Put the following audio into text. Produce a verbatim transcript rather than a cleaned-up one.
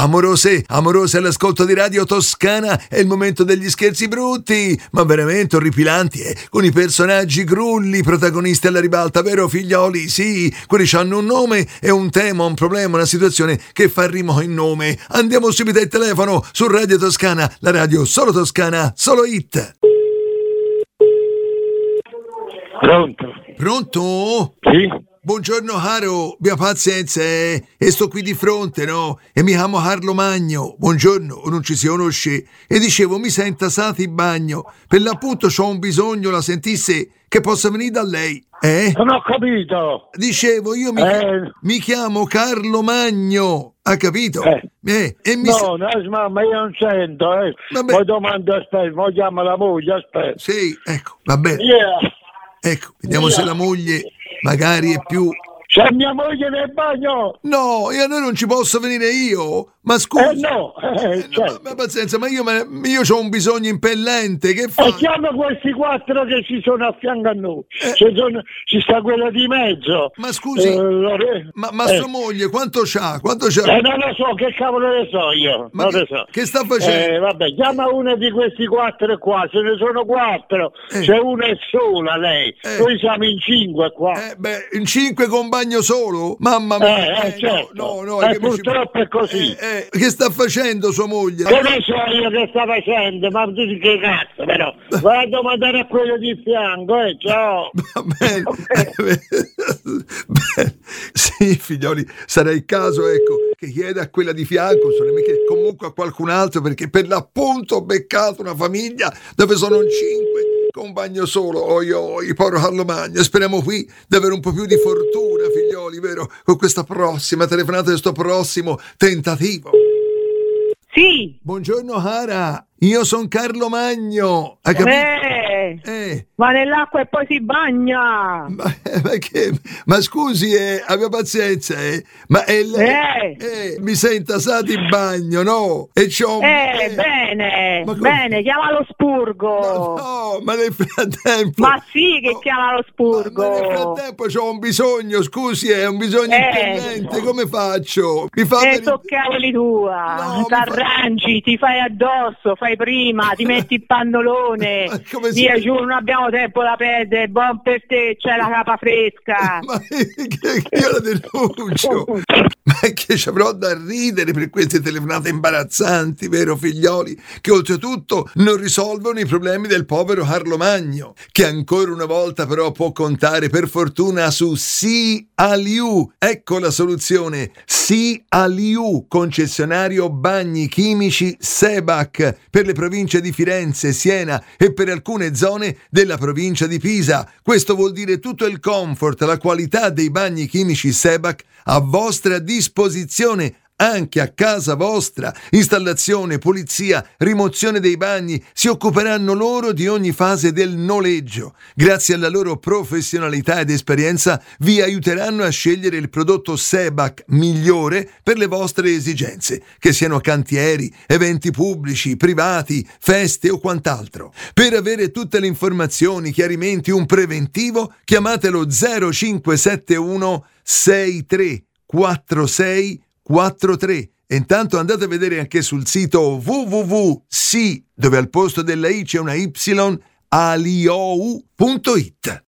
amorose, amorose all'ascolto di Radio Toscana, è il momento degli scherzi brutti, ma veramente orripilanti, eh? Con i personaggi grulli, protagonisti alla ribalta, vero figlioli? Sì, quelli hanno un nome e un tema, un problema, una situazione che fa rimo in nome. Andiamo subito al telefono su Radio Toscana, la radio solo toscana, solo hit. Pronto? Pronto? Sì? Buongiorno caro, abbia pazienza, eh? E sto qui di fronte, no? E mi chiamo Carlo Magno, buongiorno, non ci si conosce. E dicevo, mi senta sati bagno, per l'appunto c'ho un bisogno, la sentisse, che possa venire da lei, eh? Non ho capito. Dicevo, io mi, Eh. mi chiamo Carlo Magno, ha capito? Eh. Eh, e mi No, no, mamma, io non sento, eh. Vabbè. Poi domando, aspetta, poi chiama la moglie, aspetta. Sì, ecco, va bene. Yeah. Ecco, vediamo se la moglie magari è più... C'è mia moglie nel bagno? No, e a noi non ci posso venire io? Ma Eh scusa. no, eh, Eh, no, certo. ma, ma pazienza, ma io, ma io ho un bisogno impellente, che fa? E chiama questi quattro che ci sono a fianco a noi. Eh. Ci, sono, ci sta quella di mezzo. Ma scusi, Eh, Lore- ma, ma eh. sua moglie quanto c'ha? Quanto c'ha? Eh, non lo so, che cavolo ne so io, Ma non che, lo so. che sta facendo? Eh, vabbè, chiama una di questi quattro qua, ce ne sono quattro, Eh. c'è una e sola lei, Eh. noi siamo in cinque qua. Eh, beh, in cinque con bagno solo? Mamma mia. Eh, eh, certo. No, no, no. Eh, che mi ci- purtroppo è così. Eh, eh, che sta facendo sua moglie? Che ne so io che sta facendo, ma tu che cazzo però, vai a domandare a quello di fianco, eh, ciao. Va bene. Beh, sì, figlioli, sarà il caso, ecco, che chieda a quella di fianco, solamente comunque a qualcun altro, perché per l'appunto ho beccato una famiglia dove sono in cinque con un bagno solo. Oi oi, povero Carlo Magno. Speriamo qui di avere un po' più di fortuna, figlioli, vero? Con questa prossima telefonata, questo prossimo tentativo. Sì, Buongiorno cara, io sono Carlo Magno, hai capito? eh, Eh, ma nell'acqua e poi si bagna. ma, ma che, ma scusi, eh, abbia pazienza, eh, ma è lei, Eh. eh, mi senta sati in bagno, no? E c'ho un- Eh, eh, bene, ma come- bene, chiama lo spurgo. No, no, ma nel frattempo... Ma sì che Oh, chiama lo ma, spurgo. ma nel frattempo c'ho un bisogno, scusi, è un bisogno Eh. impellente, come faccio? Mi fa E venire- so cavoli tua, No, mi t'arrangi, ti fai addosso, fai prima, ti metti il pannolone, Ma come si- via giù, non abbiamo tempo da perdere, buon per te, c'è la capa fresca. Ma che, che io la denuncio. Ma che ci avrò da ridere per queste telefonate imbarazzanti, vero figlioli? Che oltretutto non risolvono i problemi del povero Carlo Magno, che ancora una volta però può contare per fortuna su Sialiu. Ecco la soluzione. Sialiu, concessionario bagni chimici Sebac per le province di Firenze, Siena e per alcune zone della provincia di Pisa. Questo vuol dire tutto il comfort, la qualità dei bagni chimici Sebac a vostra disposizione anche a casa vostra. Installazione, pulizia, rimozione dei bagni, si occuperanno loro di ogni fase del noleggio. Grazie alla loro professionalità ed esperienza vi aiuteranno a scegliere il prodotto Sebac migliore per le vostre esigenze, che siano cantieri, eventi pubblici, privati, feste o quant'altro. Per avere tutte le informazioni, chiarimenti, un preventivo, chiamatelo zero cinque sette uno sei tre quattro sei quattro tre. E intanto andate a vedere anche sul sito w w w punto si, dove al posto della i c'è una y, aliou punto it.